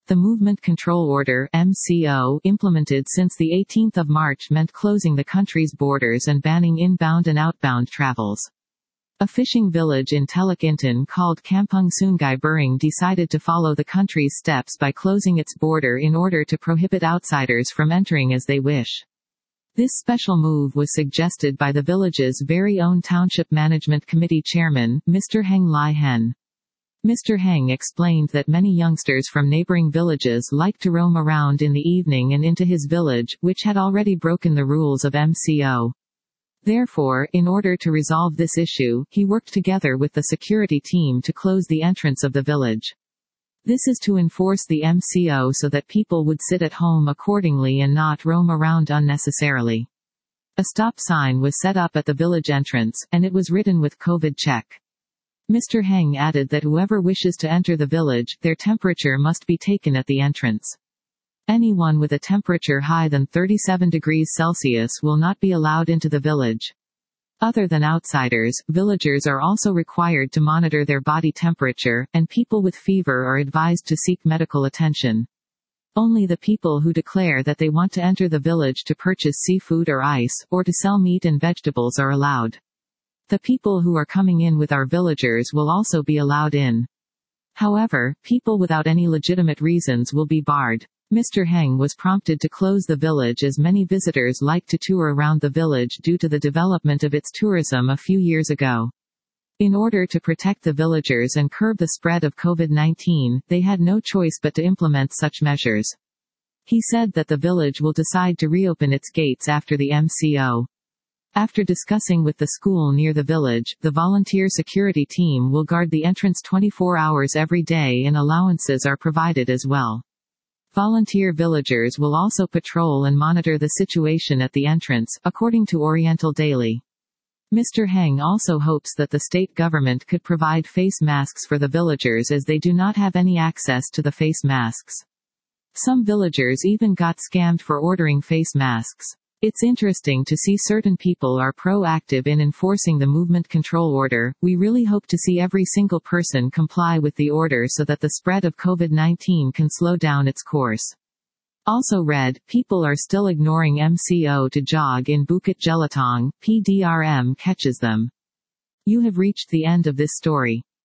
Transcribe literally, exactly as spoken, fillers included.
The Movement Control Order (M C O) implemented since the eighteenth of March meant closing the country's borders and banning inbound and outbound travels. A fishing village in Teluk Intan called Kampung Sungai Bering decided to follow the country's steps by closing its border in order to prohibit outsiders from entering as they wish. This special move was suggested by the village's very own Township Management Committee chairman, Mister Heng Lai Hen. Mister Heng explained that many youngsters from neighboring villages like to roam around in the evening and into his village, which had already broken the rules of M C O. Therefore, in order to resolve this issue, he worked together with the security team to close the entrance of the village. This is to enforce the M C O so that people would sit at home accordingly and not roam around unnecessarily. A stop sign was set up at the village entrance, and it was written with COVID check. Mister Heng added that whoever wishes to enter the village, their temperature must be taken at the entrance. Anyone with a temperature higher than thirty-seven degrees Celsius will not be allowed into the village. Other than outsiders, villagers are also required to monitor their body temperature, and people with fever are advised to seek medical attention. Only the people who declare that they want to enter the village to purchase seafood or ice, or to sell meat and vegetables are allowed. The people who are coming in with our villagers will also be allowed in. However, people without any legitimate reasons will be barred. Mister Heng was prompted to close the village as many visitors like to tour around the village due to the development of its tourism a few years ago. In order to protect the villagers and curb the spread of COVID nineteen, they had no choice but to implement such measures. He said that the village will decide to reopen its gates after the M C O. After discussing with the school near the village, the volunteer security team will guard the entrance twenty-four hours every day and allowances are provided as well. Volunteer villagers will also patrol and monitor the situation at the entrance, according to Oriental Daily. Mister Heng also hopes that the state government could provide face masks for the villagers as they do not have any access to the face masks. Some villagers even got scammed for ordering face masks. It's interesting to see certain people are proactive in enforcing the movement control order. We really hope to see every single person comply with the order so that the spread of COVID nineteen can slow down its course. Also read, people are still ignoring M C O to jog in Bukit Jelutong, P D R M catches them. You have reached the end of this story.